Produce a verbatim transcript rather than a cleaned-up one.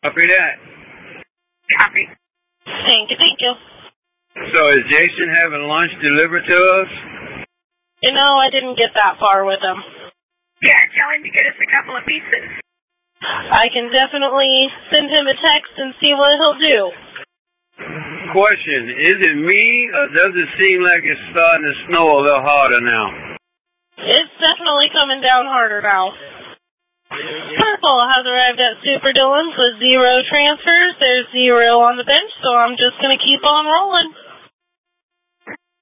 Copy that. Copy. Thank you, thank you. So is Jason having lunch delivered to us? You know, I didn't get that far with him. Yeah, tell him to get us a couple of pizzas. I can definitely send him a text and see what he'll do. Question, is it me, or does it seem like it's starting to snow a little harder now? It's definitely coming down harder now. Purple has arrived at Super Dillon's with zero transfers. There's zero on the bench, so I'm just going to keep on rolling.